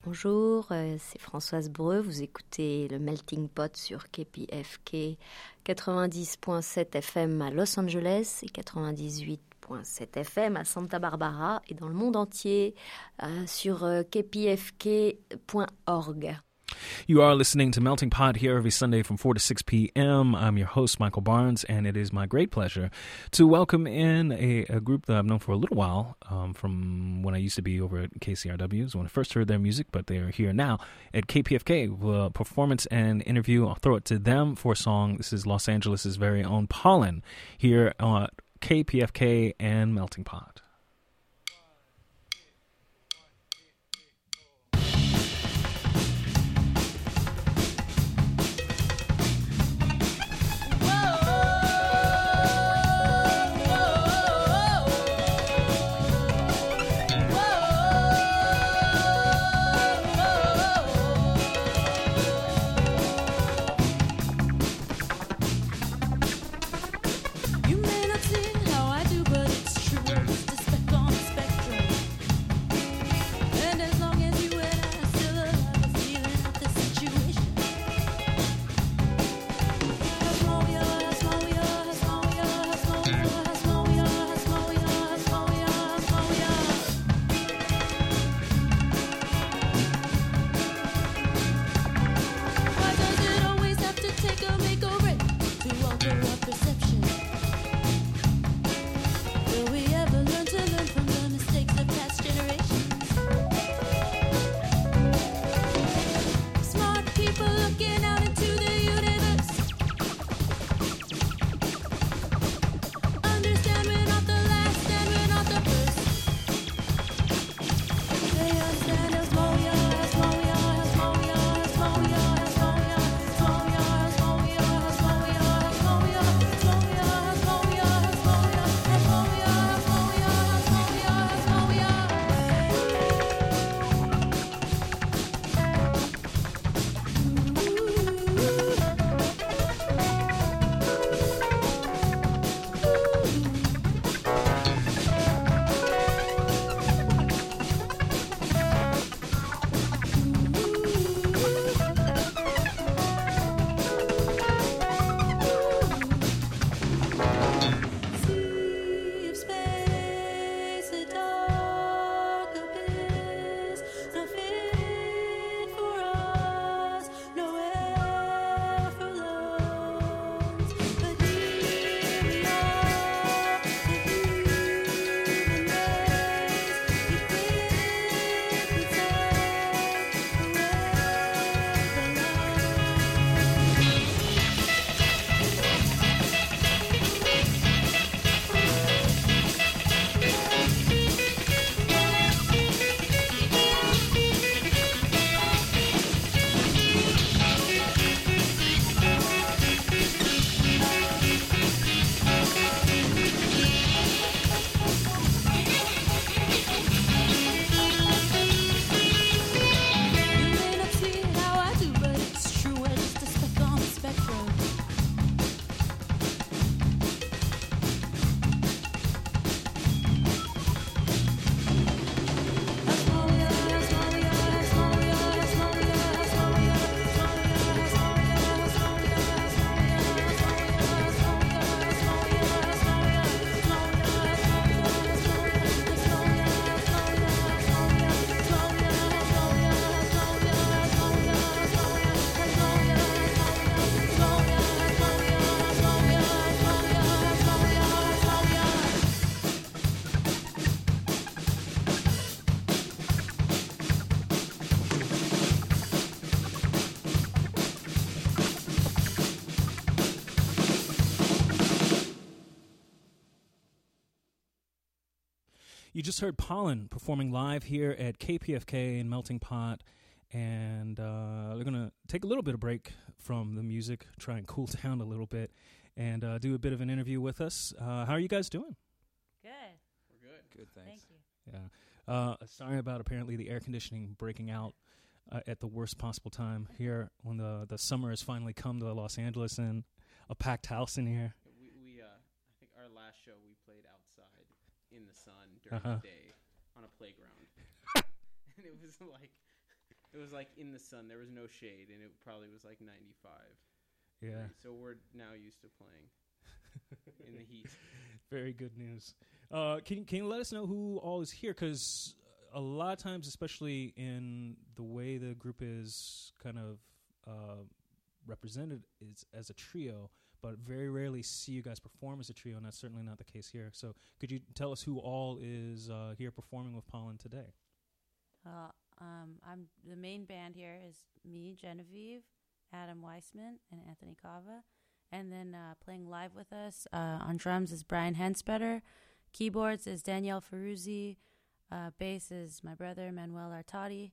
Bonjour, c'est Françoise Breu. Vous écoutez le Melting Pot sur KPFK 90.7 FM à Los Angeles et 98.7 FM à Santa Barbara et dans le monde entier sur kpfk.org. You are listening to Melting Pot here every Sunday from 4 to 6 p.m. I'm your host, Michael Barnes, and it is my great pleasure to welcome in a group that I've known for a little while from when I used to be over at KCRW's when I first heard their music, but they are here now at KPFK. Performance and interview, I'll throw it to them for a song. This is Los Angeles' very own Pollen here on KPFK and Melting Pot. You just heard Pollen performing live here at KPFK in Melting Pot, and they're going to take a little bit of break from the music, try and cool down a little bit, and do a bit of an interview with us. How are you guys doing? Good. We're good. Good, thanks. Thank you. Yeah. Sorry about apparently the air conditioning breaking out at the worst possible time here when the summer has finally come to Los Angeles and a packed house in here. We I think our last show we played outside in the sun during the day on a playground. And it was like It was like in the sun. There was no shade, and it probably was like 95. Yeah. So we're now used to playing in the heat. Very good news. Can you let us know who all is here? Because a lot of times, especially in the way the group is kind of represented is as a trio, but very rarely see you guys perform as a trio, and that's certainly not the case here. So could you tell us who all is here performing with Pollen today? I'm the main band here is me, Genevieve, Adam Weissman, and Anthony Cava. And then playing live with us on drums is Brian Henspetter. Keyboards is Danielle Ferruzzi. Bass is my brother, Manuel Artadi.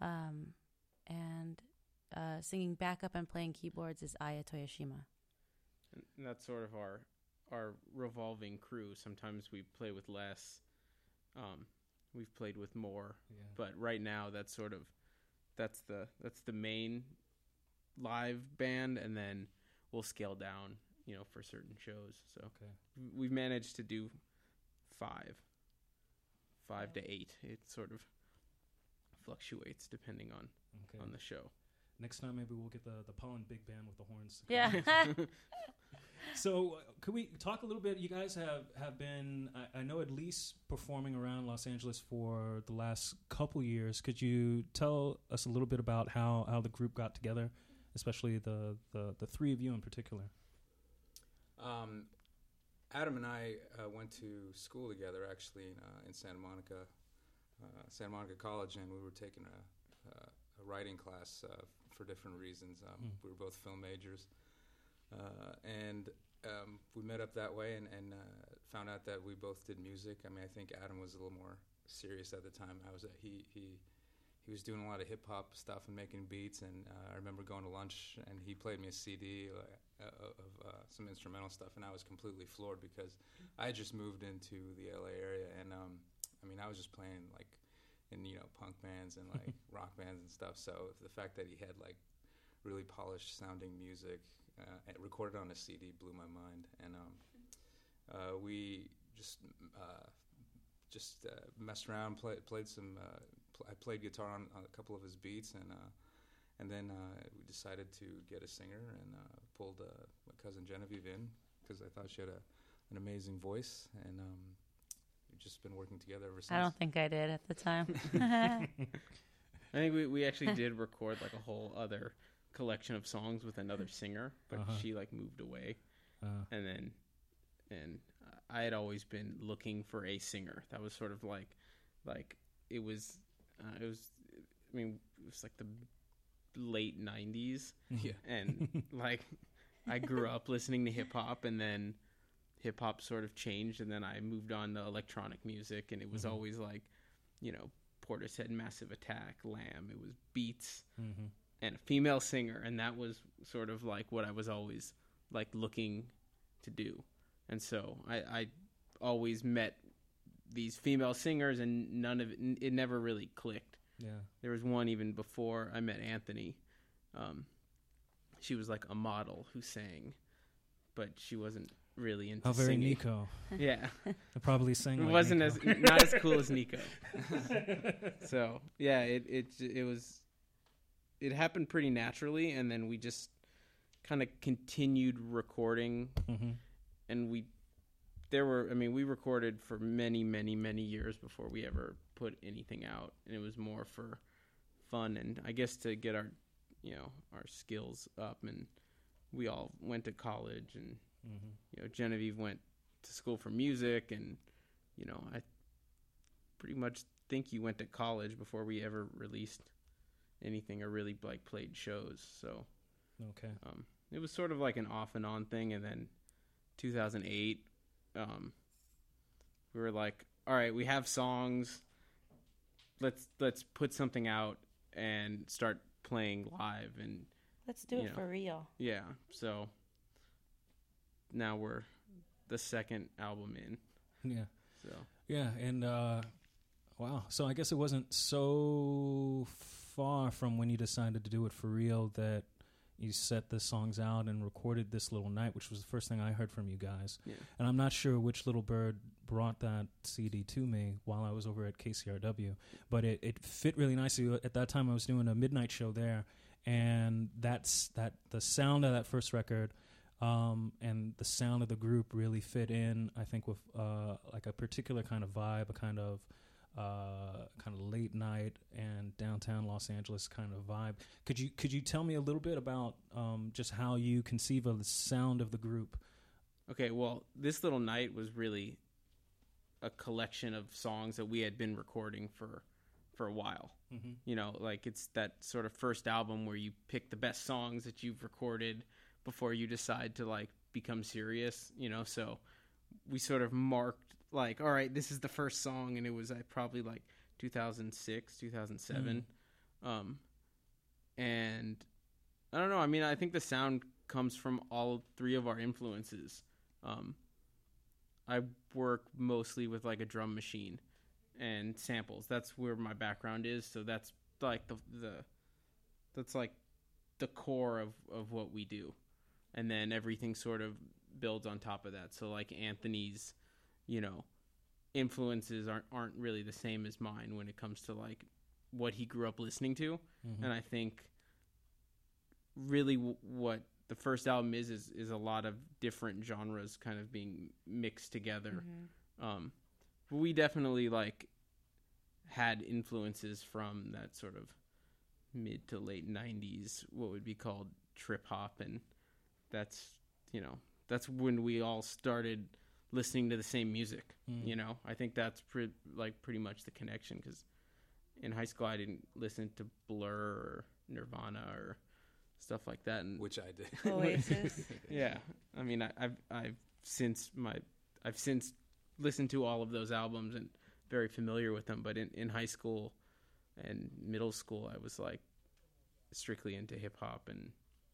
And singing backup and playing keyboards is Aya Toyoshima. And that's sort of our revolving crew. Sometimes we play with less. We've played with more. Yeah. But right now that's the main live band, and then we'll scale down, for certain shows. So okay. We've managed to do 5 to 8. It sort of fluctuates depending on the show. Next time maybe we'll get the Pollen big band with the horns. Yeah. So could we talk a little bit? You guys have been, I know, at least performing around Los Angeles for the last couple years. Could you tell us a little bit about how the group got together, especially the three of you in particular? Adam and I went to school together, actually, in Santa Monica College, and we were taking a writing class for different reasons. We were both film majors, and we met up that way and found out that we both did music. I mean, I think Adam was a little more serious at the time. He was doing a lot of hip-hop stuff and making beats, and I remember going to lunch, and he played me a CD of some instrumental stuff, and I was completely floored because I had just moved into the LA area, and I was just playing, like, in, punk bands and, like, rock bands and stuff, so the fact that he had, like, really polished-sounding music recorded on a CD blew my mind, and we just messed around, played some. I played guitar on a couple of his beats, and then we decided to get a singer and pulled my cousin Genevieve in because I thought she had an amazing voice, and we've just been working together ever since. I don't think I did at the time. I think we actually did record like a whole other collection of songs with another singer, but she like moved away, and I had always been looking for a singer. That was sort of like it was like the late 90s. Yeah. And like I grew up listening to hip hop, and then hip hop sort of changed, and then I moved on to electronic music, and it was always like, Portishead, Massive Attack, Lamb. It was beats and a female singer, and that was sort of like what I was always like looking to do. And so I always met these female singers, and it never really clicked. Yeah. There was one even before I met Anthony. She was like a model who sang, but she wasn't really into very singing. Nico. Yeah. I probably sang like It wasn't Nico. not as cool as Nico. So, yeah, it happened pretty naturally, and then we just kind of continued recording, and we recorded for many, many, many years before we ever put anything out, and it was more for fun and I guess to get our skills up. And we all went to college, and Genevieve went to school for music, and I pretty much think you went to college before we ever released anything or really like played shows. So okay, it was sort of like an off and on thing, and then 2008. We were like, all right, we have songs. Let's put something out and start playing live, and Let's do it for real. Yeah. So now we're the second album in. Yeah. So yeah, and wow. So I guess it wasn't so far from when you decided to do it for real that you set the songs out and recorded This Little Night, which was the first thing I heard from you guys. Yeah. And I'm not sure which little bird brought that CD to me while I was over at KCRW, but it fit really nicely. At that time, I was doing a midnight show there, and the sound of that first record and the sound of the group really fit in, I think, with like a particular kind of vibe, a kind of late night and downtown Los Angeles kind of vibe. Could you tell me a little bit about just how you conceive of the sound of the group? Okay, well, This Little Night was really a collection of songs that we had been recording for a while. Mm-hmm. You know, like it's that sort of first album where you pick the best songs that you've recorded before you decide to like become serious, you know. So we sort of marked like, all right, this is the first song, and it was probably like 2006, 2007. And I don't know, I mean, I think the sound comes from all three of our influences. I work mostly with like a drum machine and samples. That's where my background is, so that's like that's like the core of what we do. And then everything sort of builds on top of that. So like Anthony's, you know, influences aren't really the same as mine when it comes to like what he grew up listening to. Mm-hmm. And I think really what the first album is a lot of different genres kind of being mixed together. Mm-hmm. But we definitely like had influences from that sort of mid to late 90s, what would be called trip hop, and that's, you know, that's when we all started listening to the same music. You know, I think that's pretty much the connection, because in high school I didn't listen to Blur or Nirvana or stuff like that, and Which I did. Oasis. yeah, I mean, I've since listened to all of those albums and very familiar with them. But in high school and middle school, I was like strictly into hip hop and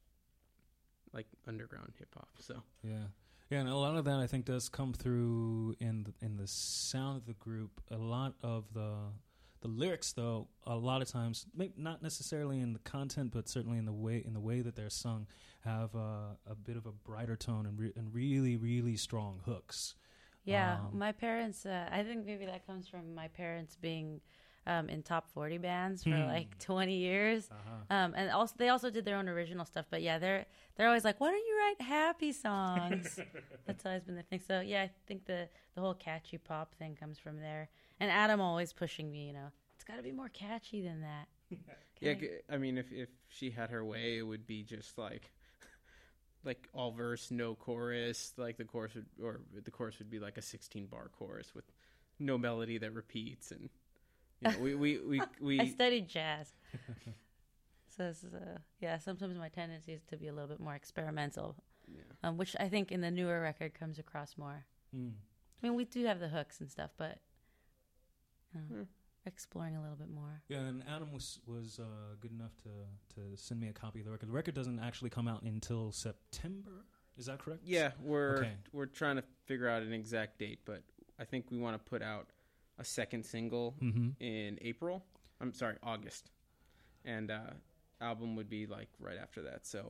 like underground hip hop. So Yeah, and a lot of that I think does come through in the sound of the group. A lot of the lyrics, though, a lot of times, not necessarily in the content, but certainly in the way that they're sung, have a bit of a brighter tone and really, really strong hooks. Yeah, my parents, I think maybe that comes from my parents being in top 40 bands for like 20 years. And also they also did their own original stuff. But yeah, they're always like, why don't you write happy songs? That's always been the thing. So yeah, I think the whole catchy pop thing comes from there. And Adam always pushing me, you know, it's got to be more catchy than that. yeah, I mean, if she had her way, it would be just like all verse, no chorus. Like the chorus would be like a 16-bar chorus with no melody that repeats. And you know, we I studied jazz. So this is sometimes my tendency is to be a little bit more experimental, which I think in the newer record comes across more. I mean, we do have the hooks and stuff, but exploring a little bit more. Yeah, and Adam was good enough to send me a copy of the record. The record doesn't actually come out until September. Is that correct? Yeah, we're trying to figure out an exact date, but I think we want to put out a second single in August, and album would be like right after that. So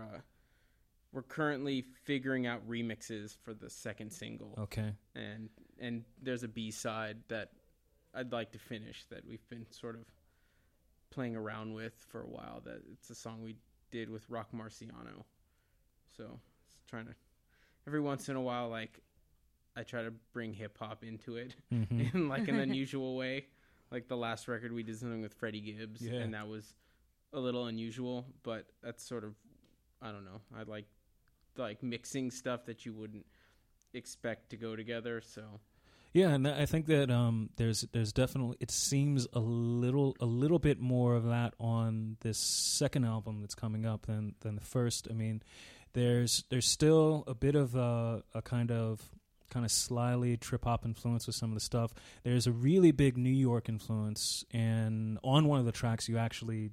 we're currently figuring out remixes for the second single. Okay, and there's a B-side that I'd like to finish that we've been sort of playing around with for a while. That it's a song we did with Rock Marciano. So it's trying to, every once in a while, like I try to bring hip hop into it in like an unusual way. Like the last record we did something with Freddie Gibbs, and that was a little unusual, but that's sort of, I don't know. I like mixing stuff that you wouldn't expect to go together. So yeah, and I think that there's definitely, it seems a little bit more of that on this second album that's coming up than the first. I mean, there's still a bit of a kind of slyly trip hop influence with some of the stuff. There's a really big New York influence, and on one of the tracks you actually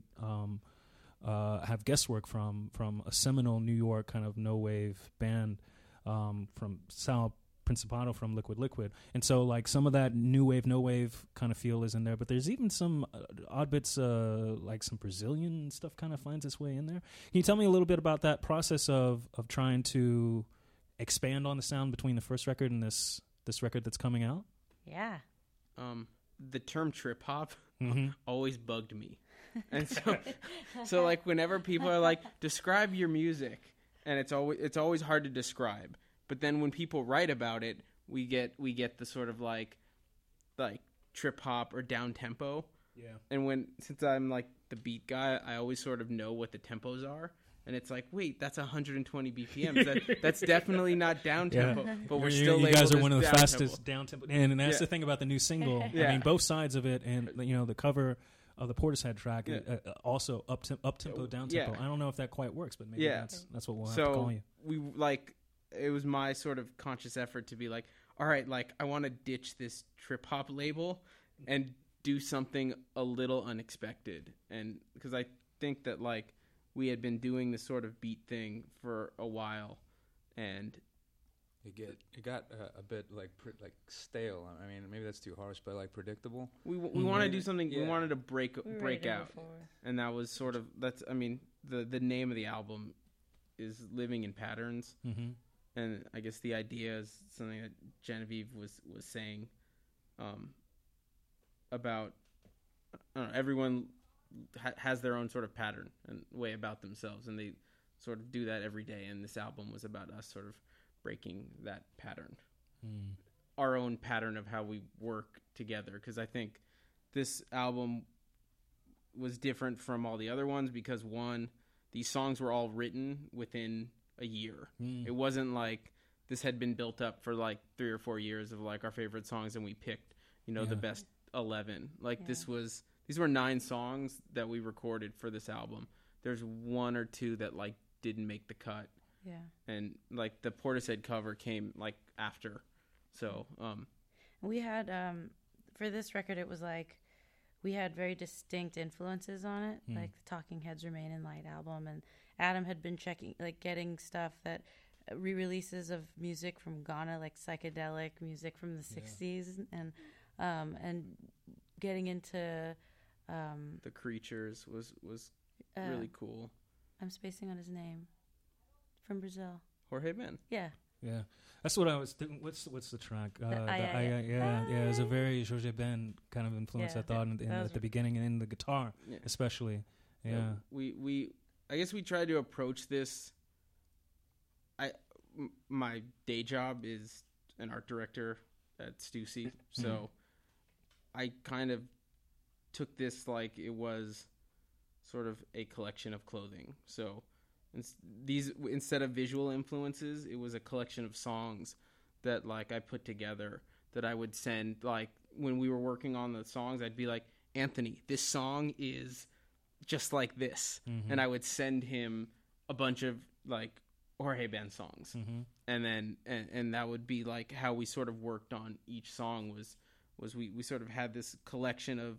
have guest work from a seminal New York kind of no wave band from Sal Principado from Liquid Liquid. And so like some of that new wave, no wave kind of feel is in there, but there's even some odd bits, like some Brazilian stuff kind of finds its way in there. Can you tell me a little bit about that process of trying to expand on the sound between the first record and this record that's coming out? Yeah. The term trip hop always bugged me. And so like whenever people are like, describe your music, and it's always hard to describe. But then when people write about it, we get the sort of like trip hop or down tempo. Yeah. And since I'm like the beat guy, I always sort of know what the tempos are. And it's like, wait, that's 120 BPMs. That's definitely not down tempo. Yeah. But we're still you guys are labeled one of the as down fastest tempo. down tempo. And that's the thing about the new single. Yeah. I mean, both sides of it, and the cover of the Portishead track, also up tempo, down tempo. Yeah. I don't know if that quite works, but maybe that's what we'll have to call you. We it was my sort of conscious effort to be like, all right, like I want to ditch this trip hop label and do something a little unexpected. And because I think that like we had been doing this sort of beat thing for a while, and it got a bit like stale. I mean, maybe that's too harsh, but like predictable. We want to do something. Yeah. We wanted to break out, and that was sort of I mean, the name of the album is Living in Patterns. Mm-hmm. And I guess the idea is something that Genevieve was saying about I don't know, everyone has their own sort of pattern and way about themselves, and they sort of do that every day. And this album was about us sort of breaking that pattern, our own pattern of how we work together. Because I think this album was different from all the other ones because, one, these songs were all written within a year. It wasn't like this had been built up for like 3 or 4 years of like our favorite songs, and we picked the best 11. Like these were 9 songs that we recorded for this album. There's 1 or 2 that like didn't make the cut. Yeah. And like the Portishead cover came like after. So we had for this record, it was like we had very distinct influences on it, like the Talking Heads Remain in Light album, and Adam had been getting stuff that re-releases of music from Ghana, like psychedelic music from the 60s, and getting into the Creatures was really cool. I'm spacing on his name. From Brazil. Jorge Ben. Yeah. Yeah, that's what I was thinking. What's the track? Yeah. It was a very Jorge Ben kind of influence. Yeah, I thought at the beginning and in the guitar, especially. Yeah. I guess we tried to approach this. My day job is an art director at Stussy, so I kind of took this like it was sort of a collection of clothing. So these, instead of visual influences, it was a collection of songs that like I put together that I would send. Like when we were working on the songs, I'd be like, Anthony, this song is just like this, and I would send him a bunch of like Jorge Ben songs, and then and that would be like how we sort of worked on each song. Was we sort of had this collection of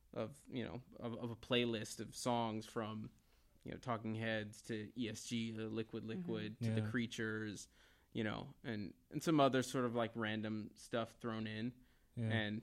a playlist of songs from Talking Heads to ESG, Liquid Liquid to the Creatures, and some other sort of like random stuff thrown in, and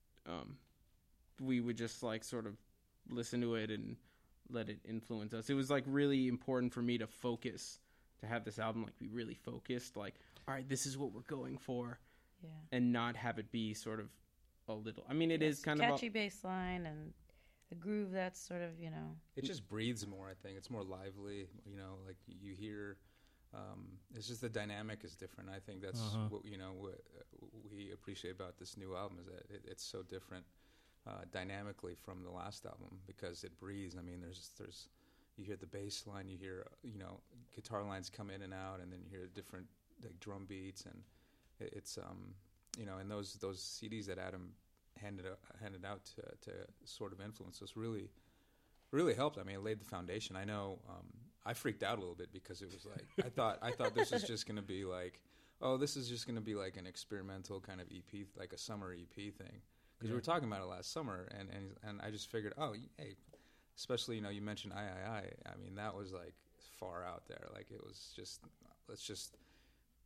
we would just like sort of listen to it and let it influence us. It was like really important for me to focus, to have this album like be really focused, like, all right, this is what we're going for, and not have it be sort of a little. I mean, it is kind of catchy bass line and a groove that's sort of It just breathes more. I think it's more lively. Like you hear. It's just the dynamic is different. I think that's what we appreciate about this new album is that it's so different dynamically from the last album because it breathes. I mean, there's you hear the bass line, you hear guitar lines come in and out, and then you hear different like drum beats, and it's and those CDs that Adam handed out to sort of influence us really helped. I mean, it laid the foundation. I know I freaked out a little bit because it was like I thought this was just going to be like, oh, this is just going to be like an experimental kind of EP, like a summer EP thing. Because we were talking about it last summer, and I just figured, oh, hey, especially you mentioned III. I mean, that was like far out there. Like it was just let's just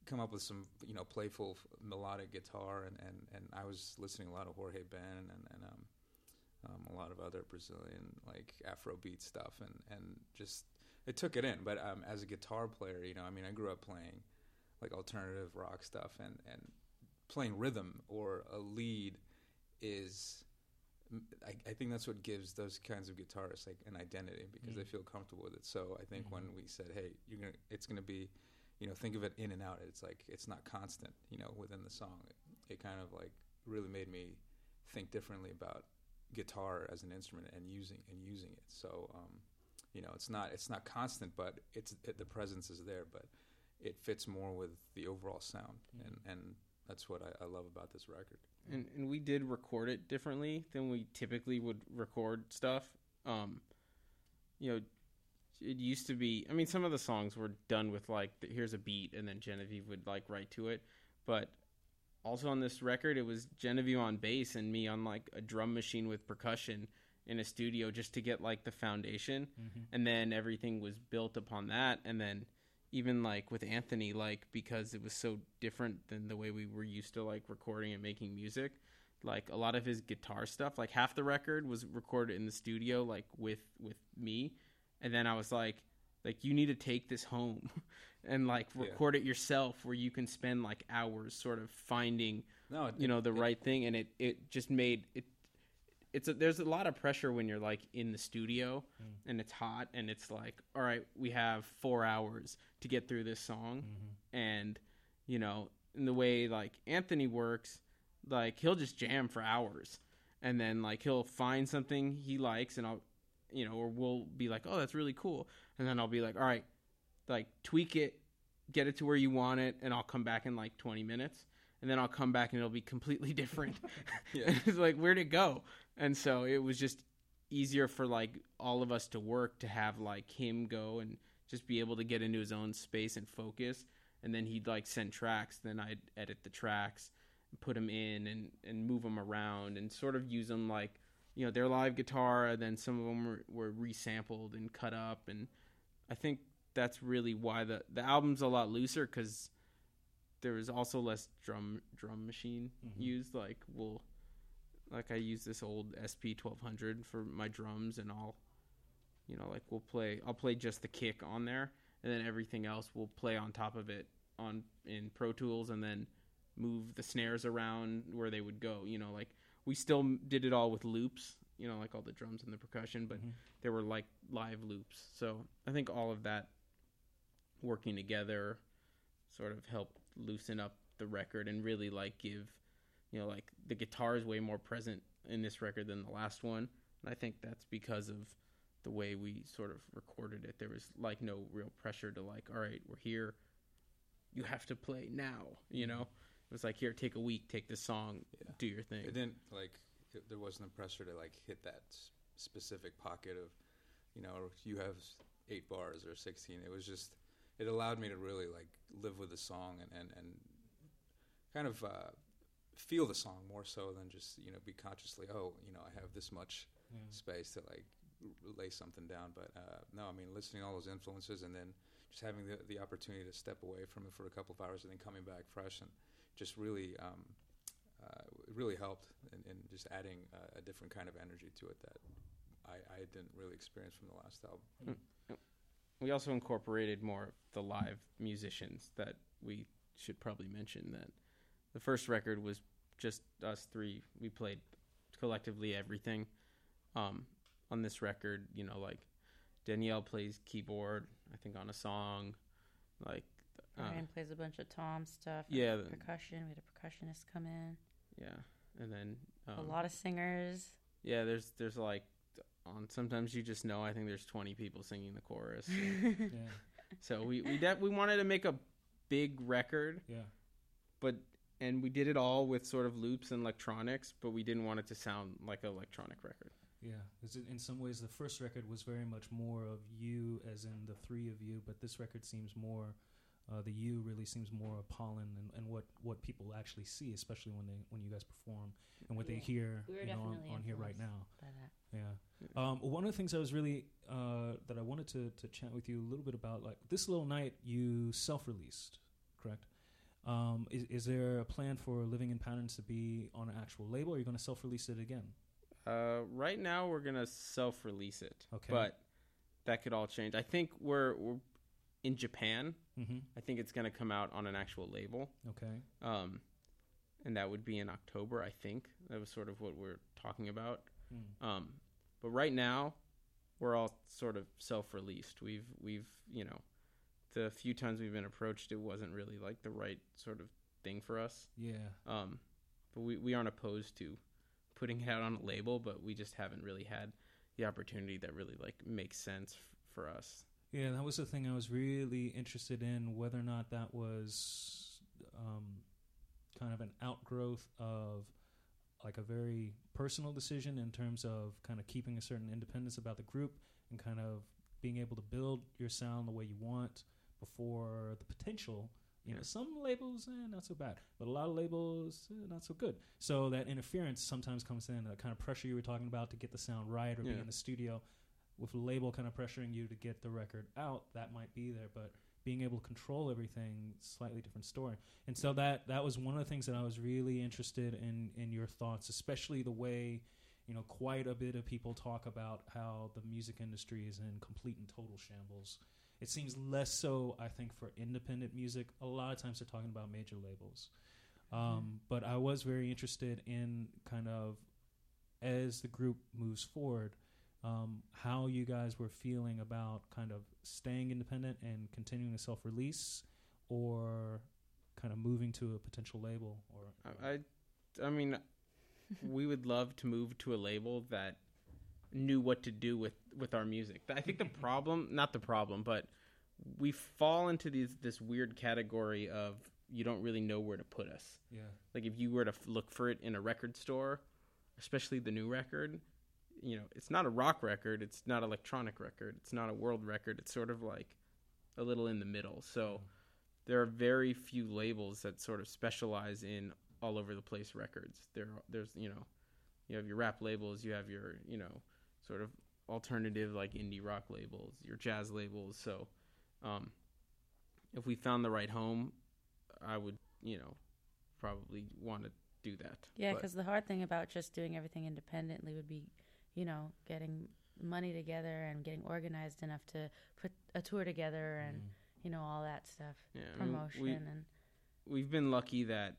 come up with some, playful melodic guitar, and I was listening to a lot of Jorge Ben and a lot of other Brazilian like Afrobeat stuff, and just it took it in. But as a guitar player, I grew up playing like alternative rock stuff, and playing rhythm or a lead is. I think that's what gives those kinds of guitarists like an identity, because they feel comfortable with it. So I think when we said, hey, it's gonna be, think of it in and out. It's like it's not constant, within the song. It kind of like really made me think differently about guitar as an instrument and using it. So it's not constant, but the presence is there, but it fits more with the overall sound, and that's what I love about this record. And we did record it differently than we typically would record stuff. It used to be, some of the songs were done with like, here's a beat, and then Genevieve would like write to it. But also on this record, it was Genevieve on bass and me on like a drum machine with percussion in a studio, just to get like the foundation. And then everything was built upon that. And then even like with Anthony, like, because it was so different than the way we were used to like recording and making music, like a lot of his guitar stuff, like half the record was recorded in the studio, like with me. And then I was like, you need to take this home and like record it yourself, where you can spend like hours sort of finding, the right thing. And it just made it. There's a lot of pressure when you're like in the studio and it's hot, and it's like, all right, we have 4 hours to get through this song. And, in the way like Anthony works, like he'll just jam for hours, and then like he'll find something he likes, and I'll, or we'll be like, oh, that's really cool. And then I'll be like, all right, like tweak it, get it to where you want it. And I'll come back in like 20 minutes. And then I'll come back and it'll be completely different. It's like, where'd it go? And so it was just easier for like all of us to work, to have like him go and just be able to get into his own space and focus. And then he'd like send tracks. Then I'd edit the tracks, and put them in and move them around, and sort of use them like, their live guitar. And then some of them were resampled and cut up. And I think that's really why the album's a lot looser, because there was also less drum machine used. Like I use this old SP 1200 for my drums, and I'll play just the kick on there, and then everything else we'll play on top of it in Pro Tools, and then move the snares around where they would go. Like we still did it all with loops, like all the drums and the percussion, but there were like live loops. So I think all of that working together sort of helped loosen up the record and really like give, like the guitar is way more present in this record than the last one. And I think that's because of the way we sort of recorded it. There was like no real pressure to like, all right, we're here, you have to play now, It was like, here, take a week, take this song, do your thing. It didn't there wasn't a pressure to like hit that specific pocket of, you have 8 bars or 16. It was just, it allowed me to really like live with the song and kind of feel the song more so than just be consciously, I have this much space to like lay something down. But no, listening to all those influences, and then just having the opportunity to step away from it for a couple of hours and then coming back fresh, and just really it really helped in just adding a different kind of energy to it that I didn't really experience from the last album. We also incorporated more of the live musicians that we should probably mention. That the first record was just us three. We played collectively everything. On this record, like Danielle plays keyboard, I think, on a song. Like Brian plays a bunch of tom stuff. Yeah. Percussion. We had a percussionist come in. Yeah. And then a lot of singers. Yeah, there's like sometimes you just know, I think there's 20 people singing the chorus. So we wanted to make a big record. Yeah. And we did it all with sort of loops and electronics, but we didn't want it to sound like an electronic record. Yeah, because in some ways the first record was very much more of you, as in the three of you, but this record seems more, the you really seems more Pollen and what people actually see, especially when you guys perform and what they hear on here right now. By that. Yeah. One of the things I was really that I wanted to chat with you a little bit about, like This Little Night, you self-released, correct? Is there a plan for Living in Patterns to be on an actual label, or are you going to self-release it again? Right now we're gonna self-release it, Okay. but that could all change. I think we're in Japan. Mm-hmm. I think it's gonna come out on an actual label, Okay. and that would be in October. I think that was sort of what we're talking about. But right now, we're all sort of self-released. We've the few times we've been approached, it wasn't really like the right sort of thing for us. Yeah. But we aren't opposed to putting it out on a label, but we just haven't really had the opportunity that really like makes sense for us. Yeah, that was the thing I was really interested in, whether or not that was kind of an outgrowth of like a very personal decision in terms of kind of keeping a certain independence about the group and kind of being able to build your sound the way you want before the potential. You know, some labels, not so bad, but a lot of labels, not so good. So that interference sometimes comes in, that kind of pressure you were talking about to get the sound right or be in the studio. With a label kind of pressuring you to get the record out, that might be there, but being able to control everything, slightly different story. And so that was one of the things that I was really interested in your thoughts, especially the way, you know, quite a bit of people talk about how the music industry is in complete and total shambles. It seems less so, I think, for independent music. A lot of times they're talking about major labels. But I was very interested in kind of, as the group moves forward, how you guys were feeling about kind of staying independent and continuing to self-release, or kind of moving to a potential label. Or I mean, we would love to move to a label that knew what to do with our music. I think the problem, not the problem, but we fall into this weird category of you don't really know where to put us. Yeah. Like if you were to look for it in a record store, especially the new record, you know, it's not a rock record, it's not an electronic record, it's not a world record, it's sort of like a little in the middle. So there are very few labels that sort of specialize in all over the place records. There's, you know, you have your rap labels, you have your, you know, sort of alternative like indie rock labels, your jazz labels. So if we found the right home, I would, you know, probably want to do that. Yeah, because the hard thing about just doing everything independently would be, you know, getting money together and getting organized enough to put a tour together and, you know, all that stuff. Yeah, promotion. I mean, we've been lucky that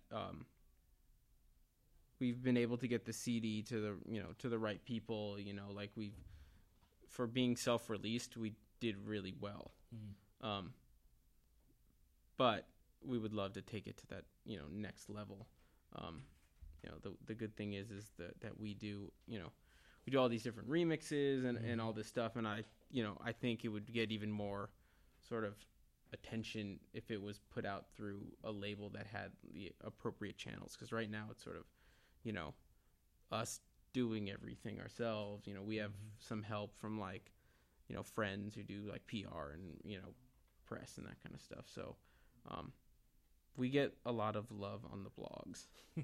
we've been able to get the CD to the right people. You know, like for being self-released, we did really well. But we would love to take it to that, you know, next level. You know, the good thing is that we do, you know, we do all these different remixes and all this stuff. And I think it would get even more sort of attention if it was put out through a label that had the appropriate channels. Because right now it's sort of, you know, us doing everything ourselves. You know, we have some help from like, you know, friends who do like PR and, you know, press and that kind of stuff. So we get a lot of love on the blogs.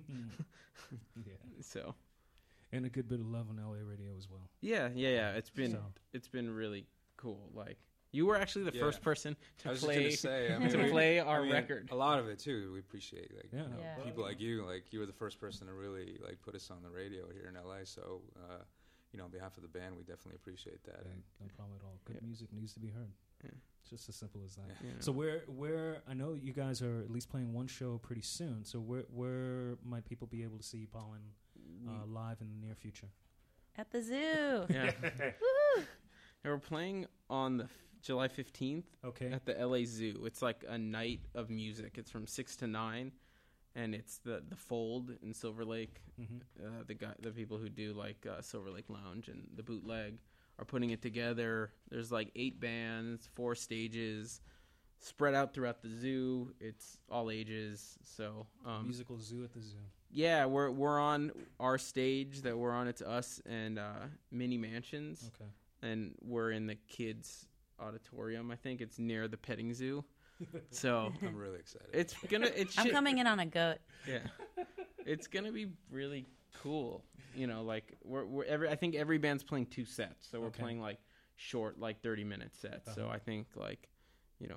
Yeah. So. And a good bit of love on LA radio as well. Yeah. It's been really cool. Like you were actually the first person to play our record. A lot of it too. We appreciate people like you. Like you were the first person to really like put us on the radio here in LA. So you know, on behalf of the band, we definitely appreciate that. Yeah, no problem at all. Good music needs to be heard. Yeah. It's just as simple as that. Yeah. So where I know you guys are at least playing one show pretty soon. So where might people be able to see Pollen live in the near future? At the zoo. Yeah. Woo! And we're playing on the July 15th at the LA Zoo. It's like a night of music. It's from 6 to 9, and it's the Fold in Silver Lake. The people who do like Silver Lake Lounge and the Bootleg are putting it together. There's like 8 bands, 4 stages, spread out throughout the zoo. It's all ages. So musical zoo at the zoo. Yeah, we're on our stage that we're on. It's us and Mini Mansions. Okay. And we're in the kids' auditorium. I think it's near the petting zoo. So I'm really excited. I'm coming in on a goat. Yeah, it's gonna be really cool. You know, like I think every band's playing 2 sets, so we're playing like short, like 30-minute sets. So I think like, you know,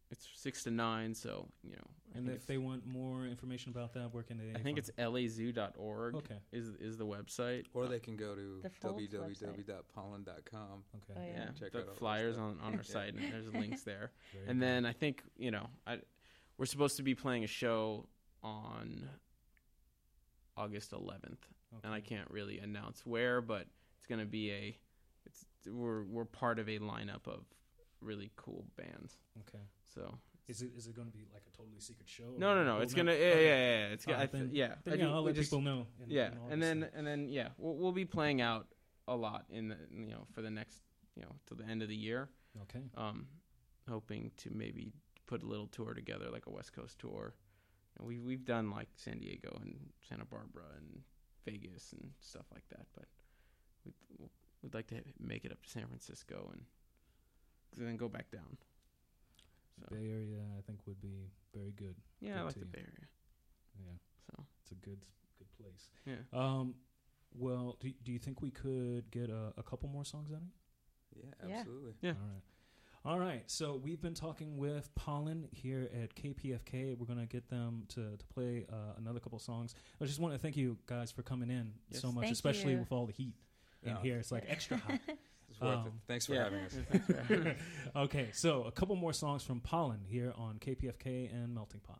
it's 6 to 9. So And if they want more information about that, where can they? I think it's lazoo.org. Okay. Is the website, Or they can go to The Folds www.pollen.com. Okay. Oh, yeah. Check the out all the flyers stuff. on our site, and there's links there. Very And good. then I think we're supposed to be playing a show on August 11th, and I can't really announce where, but it's going to be we're part of a lineup of really cool bands. Okay. So Is it going to be like a totally secret show? no, it's gonna it's gonna then, I I'll let people know. In and August. then we'll be playing out a lot in the for the next till the end of the year. Okay. Hoping to maybe put a little tour together, like a West Coast tour. And we've done like San Diego and Santa Barbara and Vegas and stuff like that, but we'd like to make it up to San Francisco and then go back down. So Bay Area, I think, would be very good. yeah, good I like to the you. Bay Area. Yeah, So it's a good place. yeah. Well, do you think we could get a couple more songs out of you? Yeah, Yeah. absolutely. Yeah. All right. So we've been talking with Pollen here at KPFK. We're going to get them to play another couple songs. I just want to thank you guys for coming in Yes. so much, Thank especially you. with all the heat in No. here. It's like extra hot. It's worth it. Thanks for having us. Okay, so a couple more songs from Pollen here on KPFK and Melting Pot.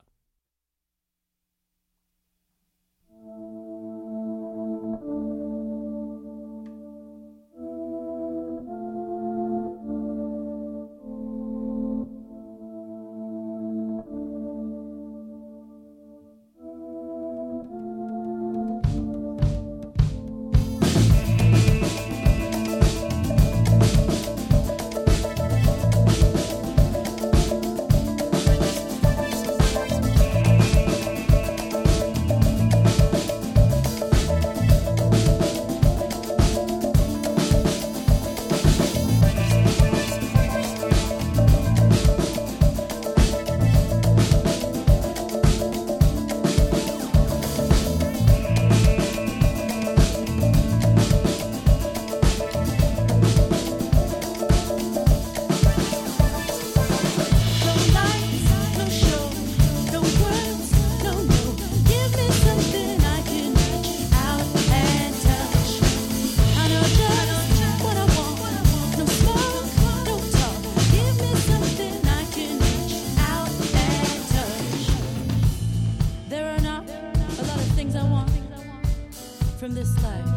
From this life,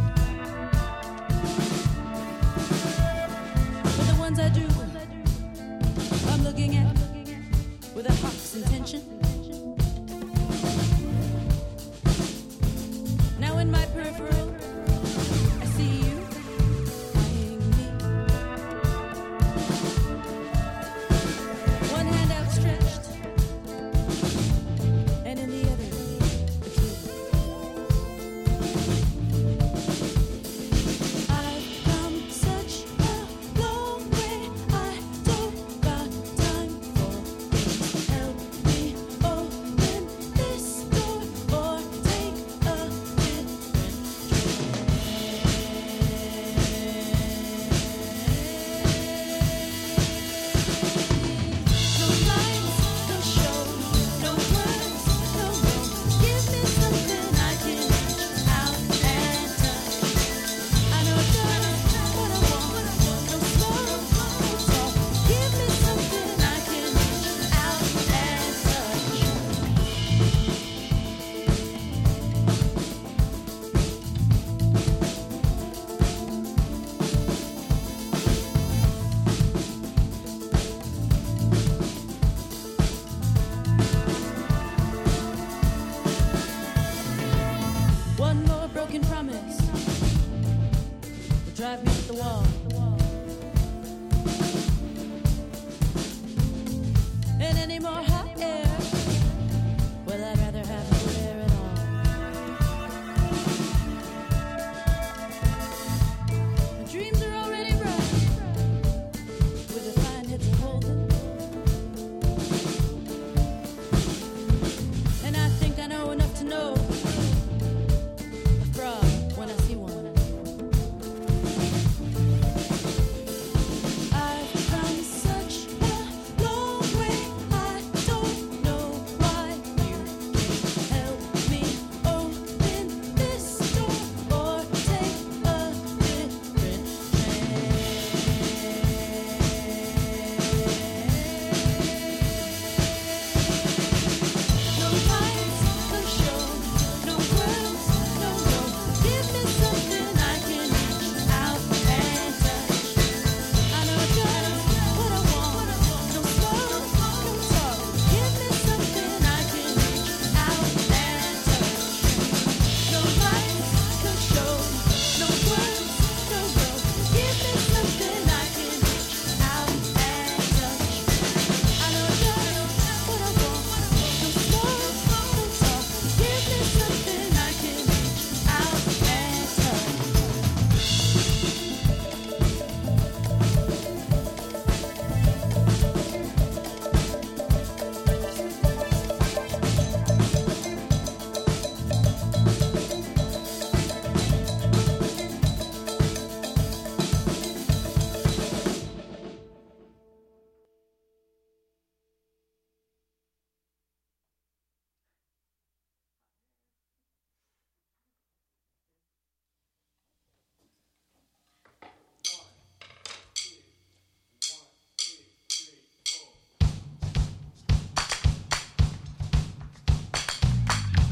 but the ones I do, I'm looking at with a heart's intention. Now in my peripheral, I see you eyeing me. One hand outstretched, and in the other, a key. I've come such a long way. I don't got time for it. Help me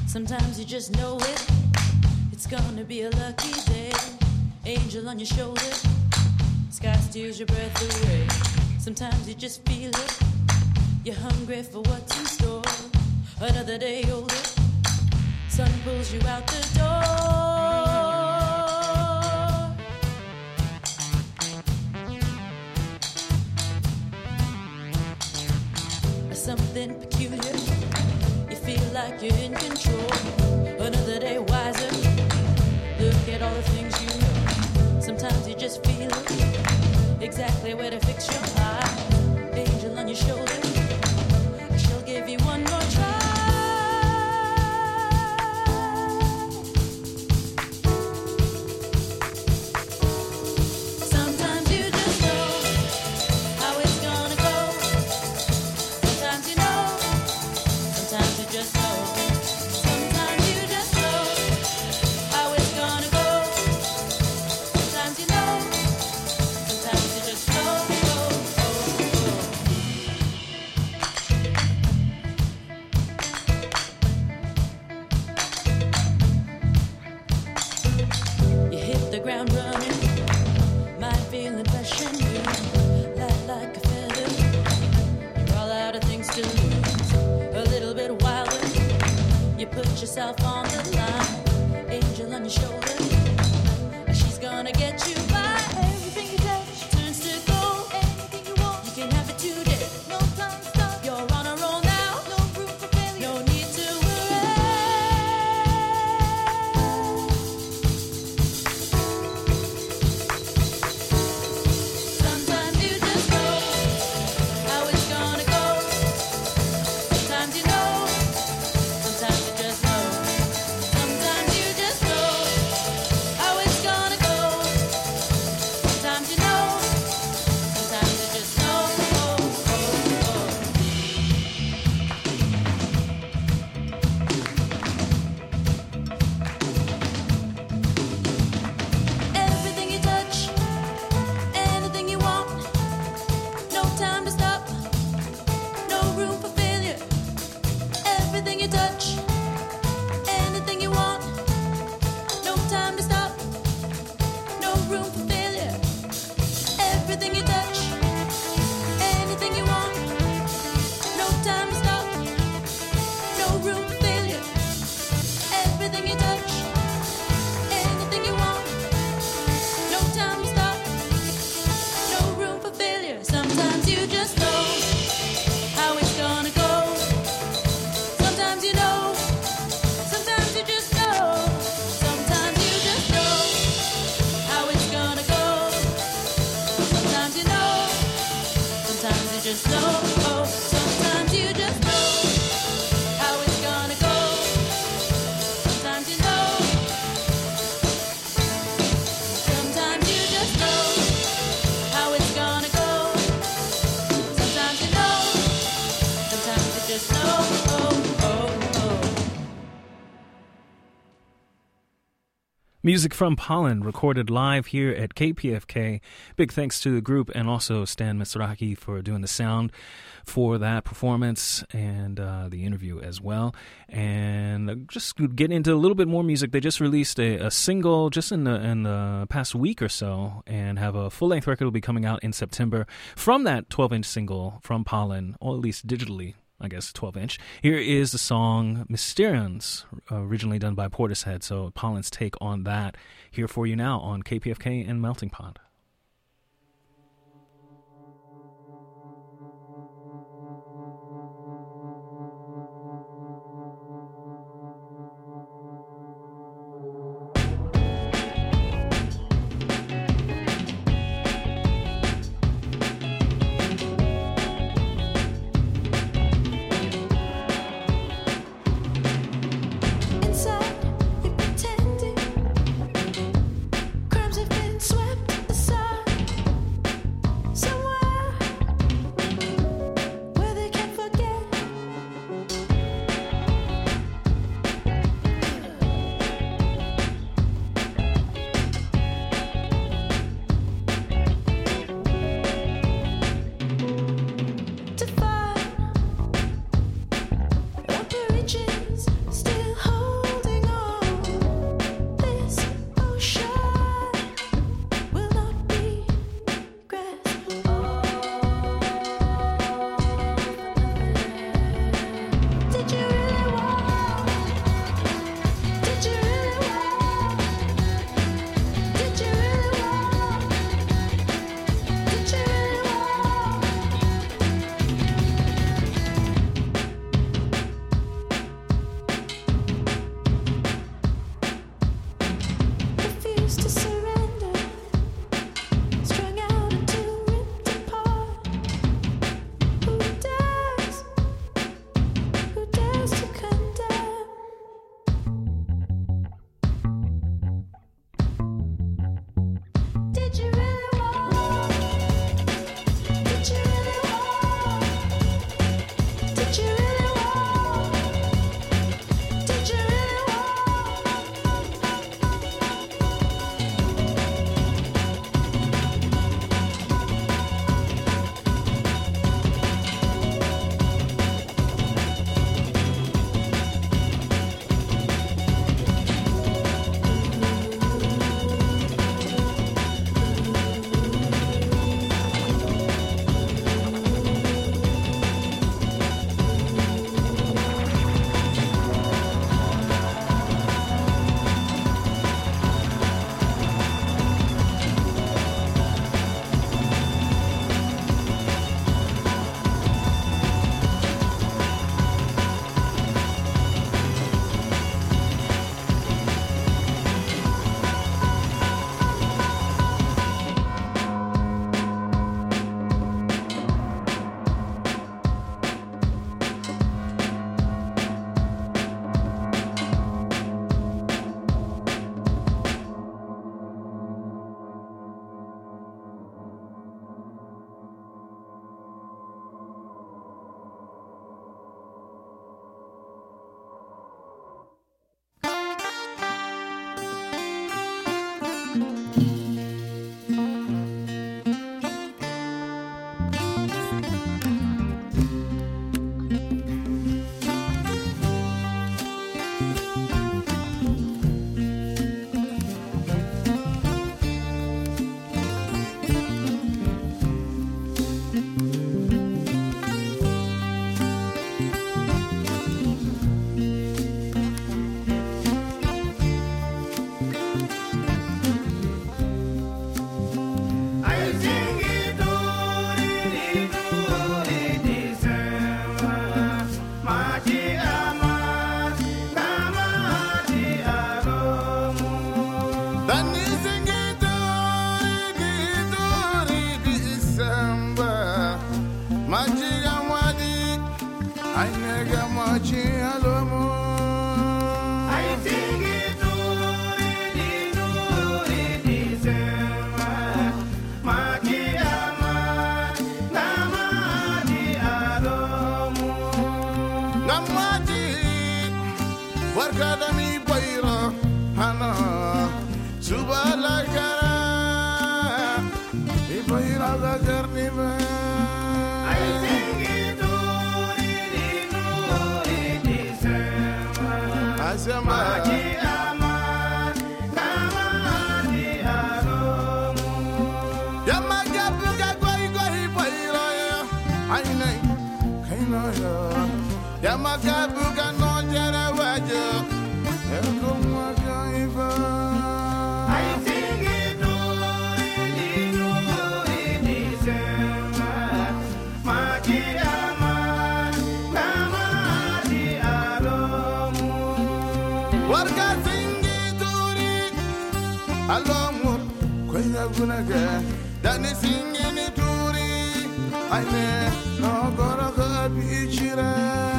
Sometimes you just know it. It's gonna be a lucky day. Angel on your shoulder. Sky steals your breath away. Sometimes you just feel it. You're hungry for what's in store. Another day older. Sun pulls you out the door. Something peculiar. You feel like you're in control. Another day wiser. Look at all the things you know. Sometimes you just feel it. Exactly where to fix your eye. Angel on your shoulder. She'll give you one more try. Yourself on the line, angel on your shoulder. She's gonna get you by. Everything you touch turns to gold. Anything you want, you can have it today. No time to stop. You're on a roll now. No room for failure. No need to worry. Sometimes you just know how it's gonna go. Sometimes you know. Sometimes you just know. Music from Pollen, recorded live here at KPFK. Big thanks to the group and also Stan Mizrahi for doing the sound for that performance and the interview as well. And just get into a little bit more music. They just released a single just in the past week or so, and have a full-length record will be coming out in September from that 12-inch single from Pollen, or at least digitally, I guess, 12-inch. Here is the song Mysterians, originally done by Portishead. So Pollen's take on that here for you now on KPFK and Melting Pot. Inside, you're pretending crimes have been swept aside. I nega machi alomo. I sing it to December. Machi ama, namadi alomo. Namadi, wargada mi baira, hana, subala gara, mi baira da garniba. Maji aman, namadi alomu. Yamaga buga goi goi bairaya, ainai kainaya. Yamaga buga no jara wajo, elkumaga iba. I sing it to December. Maji aman, namadi alomu. Warga singi duri alomur koina gunaga dani singi ni duri aine no gora ga bichira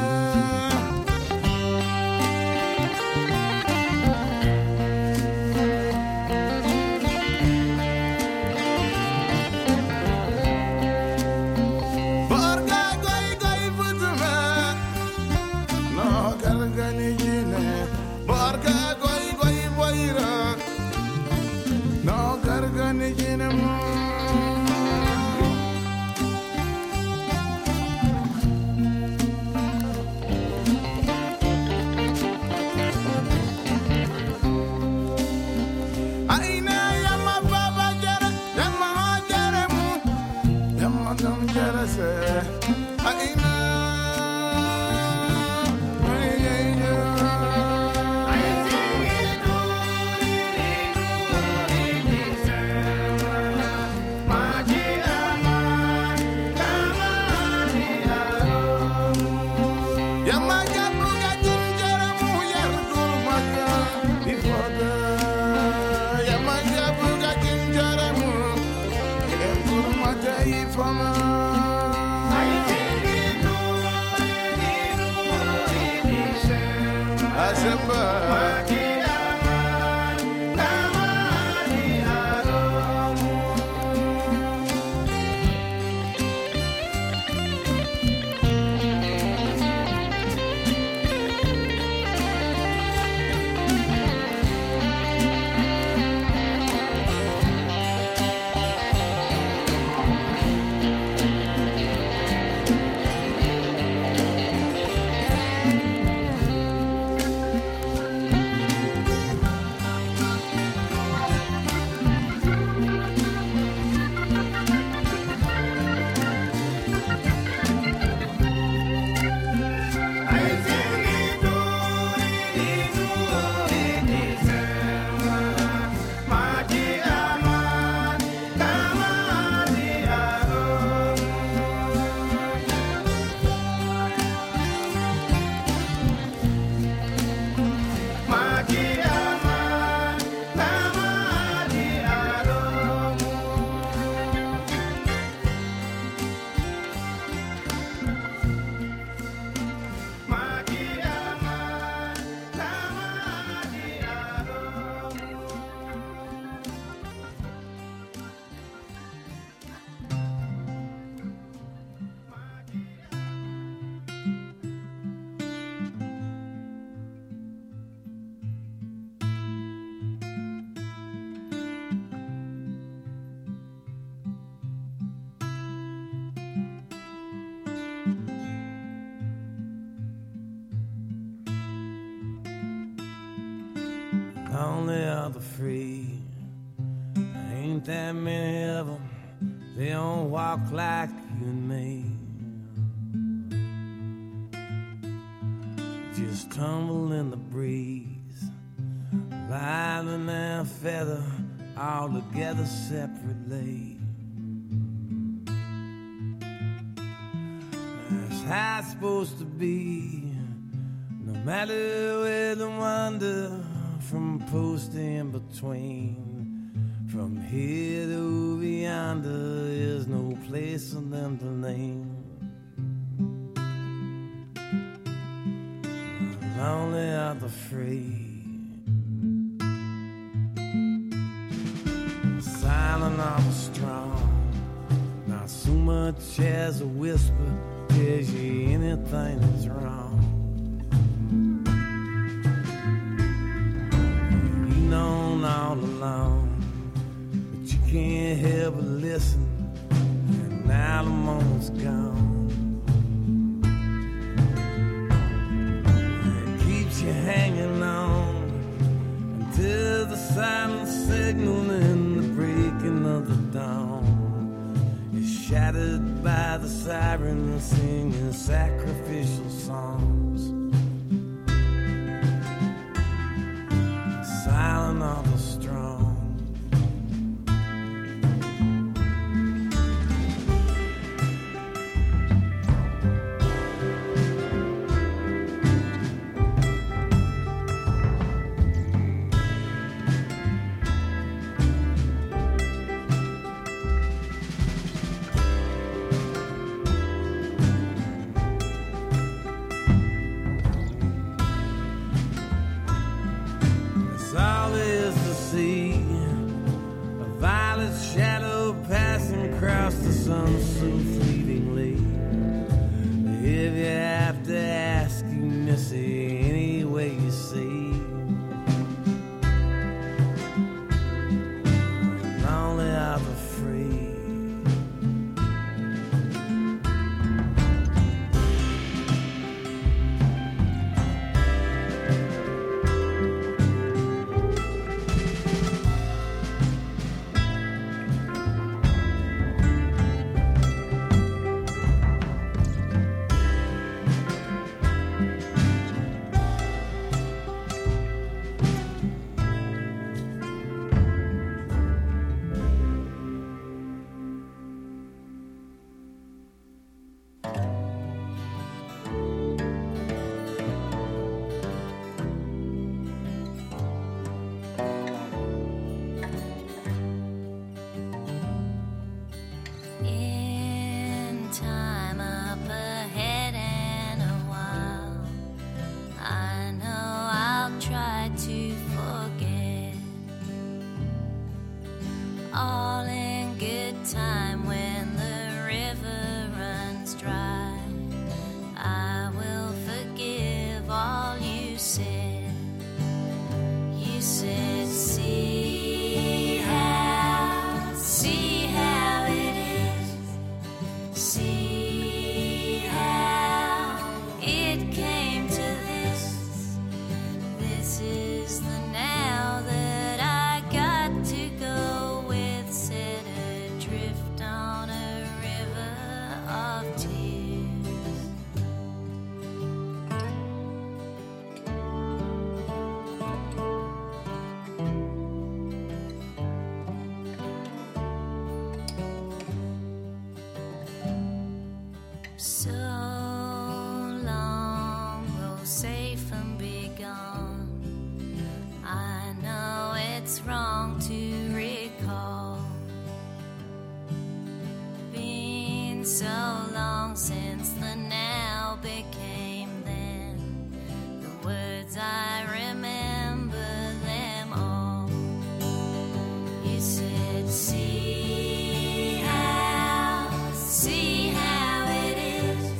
Warga goi goi futuma no galgani jine Barga goi goi boira no gargani jinamo Aina yama baba jara yama jara mu yama dam jara se aina Only of the free, ain't that many of them. They don't walk like you and me. Just tumble in the breeze, lining their feather all together separately. That's how it's supposed to be, no matter where the wander. From post in between, from here to yonder, there's no place for them to name. lonely are the free. Silent are the strong. Not so much as a whisper tells you anything that's wrong. You've known all along, but you can't help but listen, and now the moment's gone. It keeps you hanging on until the silent signal in the breaking of the dawn is shattered by the siren singing sacrificial songs. Silent are the strong. So long, go safe and be gone. I know it's wrong to recall. Been so long since the now became then. The words I remember them all. You said, see how it is.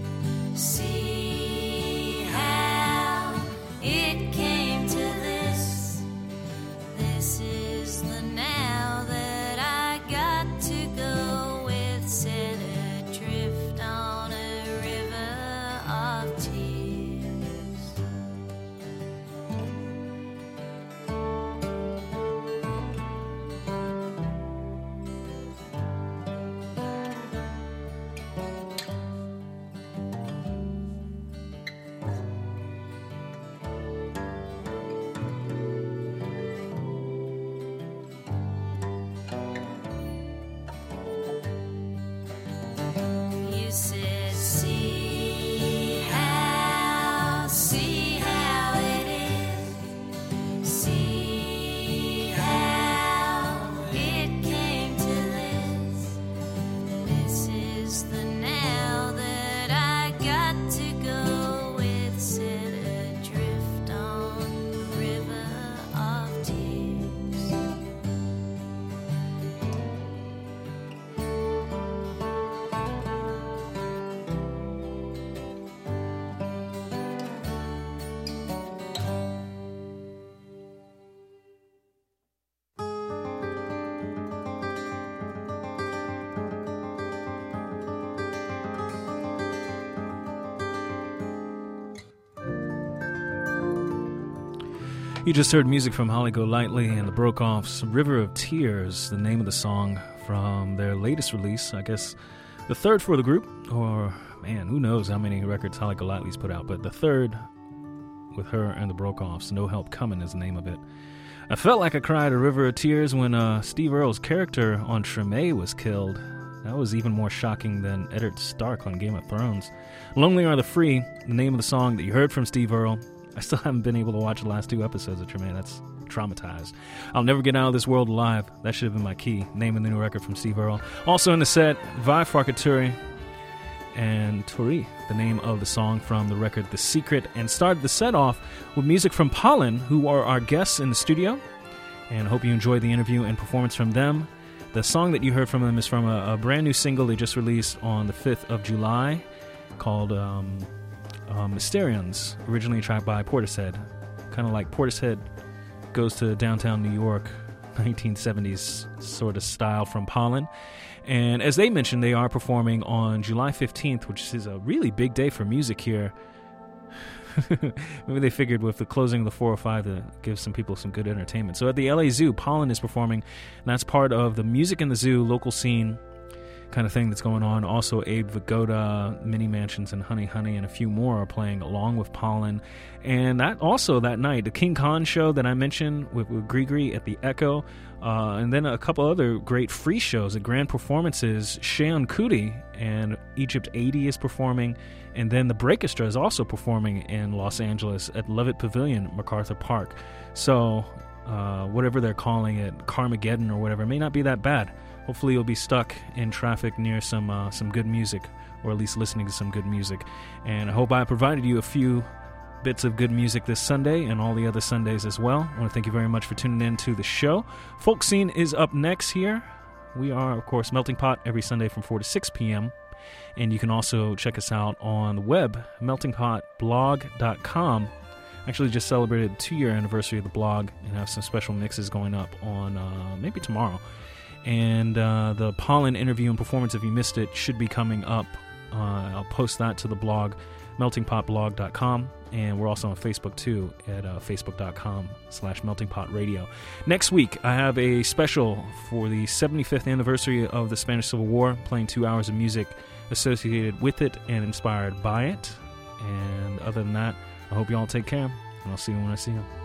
See how it came to this. This is the now that I got to go with, set adrift on a river. You just heard music from Holly Golightly and the Broke-Offs, River of Tears, the name of the song from their latest release, I guess the third for the group, or man, who knows how many records Holly Golightly's put out, but the third with her and the Broke-Offs. No Help Coming is the name of it. I felt like I cried a river of tears when Steve Earle's character on Treme was killed. That was even more shocking than Eddard Stark on Game of Thrones. Lonely Are the Free, the name of the song that you heard from Steve Earle. I still haven't been able to watch the last 2 episodes of Treme. That's traumatized. I'll Never Get Out of This World Alive. That should have been my key. Name of the new record from Steve Earle. Also in the set, Vi Farkaturi and Tori, the name of the song from the record The Secret, and started the set off with music from Pollen, who are our guests in the studio, and I hope you enjoyed the interview and performance from them. The song that you heard from them is from a brand new single they just released on the 5th of July called Mysterians, originally a track by Portishead. Kind of like Portishead goes to downtown New York, 1970s sort of style from Pollen. And as they mentioned, they are performing on July 15th, which is a really big day for music here. Maybe they figured with the closing of the 405 to give some people some good entertainment. So at the LA Zoo, Pollen is performing, and that's part of the Music in the Zoo local scene kind of thing that's going on. Also, Abe Vigoda, Mini Mansions, and Honey Honey, and a few more are playing along with Pollen. And that also that night, the King Khan show that I mentioned with Grigri at the Echo, and then a couple other great free shows at grand performances. Sheon Kuti and Egypt 80 is performing, and then the Breakestra is also performing in Los Angeles at Levitt Pavilion, MacArthur Park. So whatever they're calling it, Carmageddon or whatever, it may not be that bad. Hopefully you'll be stuck in traffic near some good music, or at least listening to some good music. And I hope I provided you a few bits of good music this Sunday and all the other Sundays as well. I want to thank you very much for tuning in to the show. Folk Scene is up next here. We are, of course, Melting Pot every Sunday from 4 to 6 p.m. And you can also check us out on the web, meltingpotblog.com. Actually just celebrated the 2-year anniversary of the blog and have some special mixes going up on maybe tomorrow. And the Pollen interview and performance, if you missed it, should be coming up. I'll post that to the blog, meltingpotblog.com. And we're also on Facebook, too, at facebook.com/meltingpotradio. Next week, I have a special for the 75th anniversary of the Spanish Civil War, playing 2 hours of music associated with it and inspired by it. And other than that, I hope you all take care, and I'll see you when I see you.